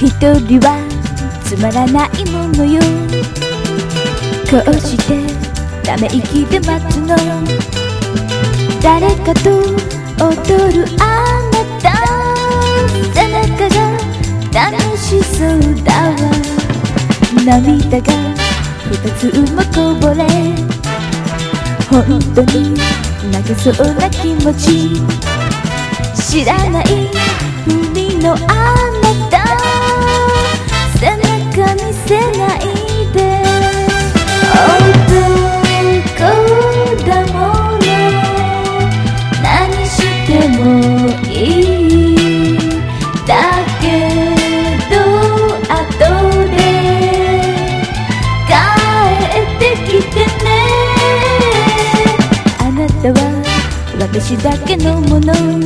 一人はつまらないものよ。こうしてため息で待つの、誰かと踊るあなた、背中が楽しそうだわ。涙が二つもこぼれ、本当に泣けそうな気持ち。